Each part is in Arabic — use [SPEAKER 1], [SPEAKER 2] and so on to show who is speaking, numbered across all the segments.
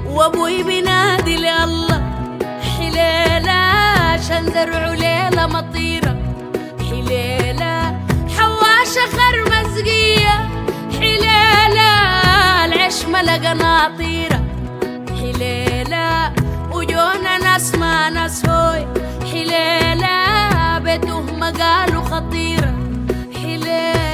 [SPEAKER 1] وابوي بينادي لله حليلة عشان زرعوا ليلة مطيرة حليلة حواشة خرمة مسقية حليلة العش ملقى ناطيرة حليلة وجونا ناس ما ناس هوي حليلة بيتهم قالوا خطيرة حليلة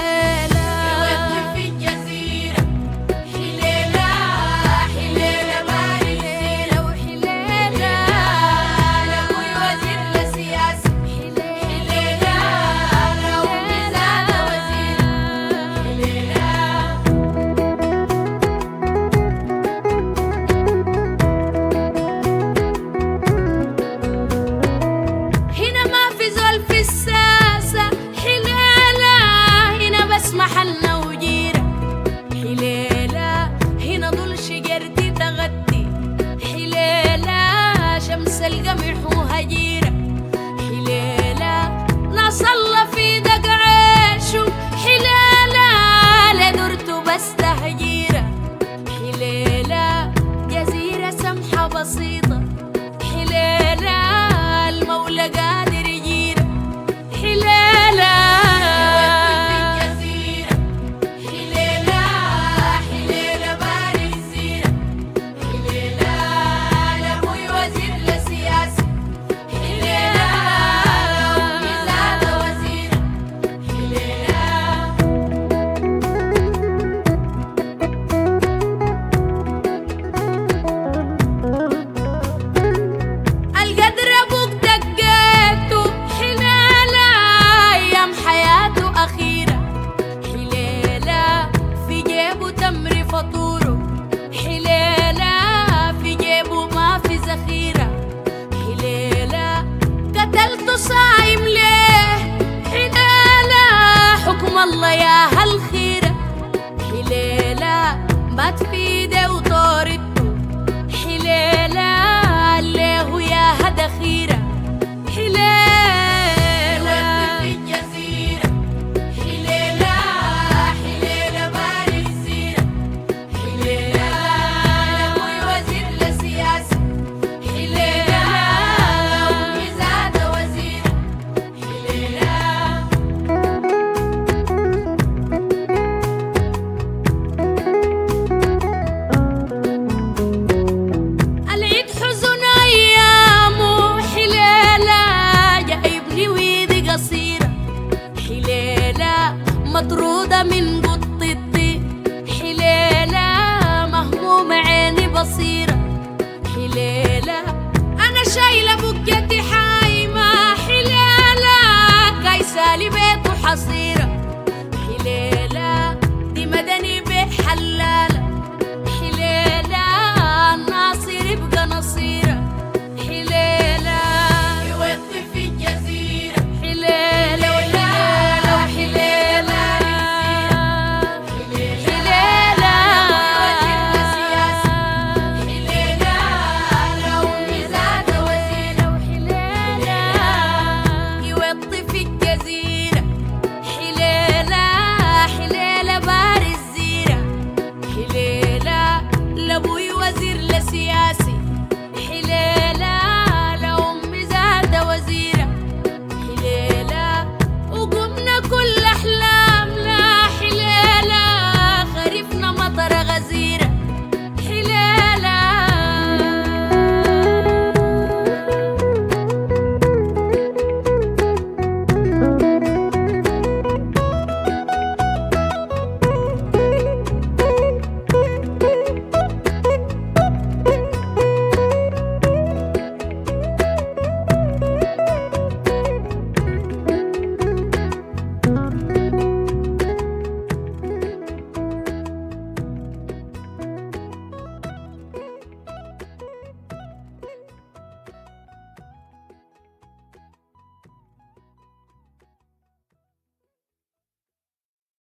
[SPEAKER 1] محلنا وجيرة حليلة هنا ضل شجرتي تغطي حليلة شمس القمح وهجيرة حليلة ناس الله في دق عيشه حليلة لدرته بس تهجيرة حليلة جزيرة سمحة بسيطة حليلة المولى قادر يجيرة حليلة فطوره حليلة في جيبه ما في ذخيرة حليلة قتلته صايم ليه حليلة حكم الله يا هالخيرة حليلة مات في ايده وطارته حليلة الليه يا هدخيرة حليلة مطرودة من قطتي حليلة مهمومة عيني بصيرة حليلة أنا شايلة بكتي حايمة حليلة كايسالي بيت وحصيرة حليلة دي مدني بحلالة حليلة الناصر يبقى نصيرة حليلة يوطي في الجزيرة حليلة لابوي وزير لسياسي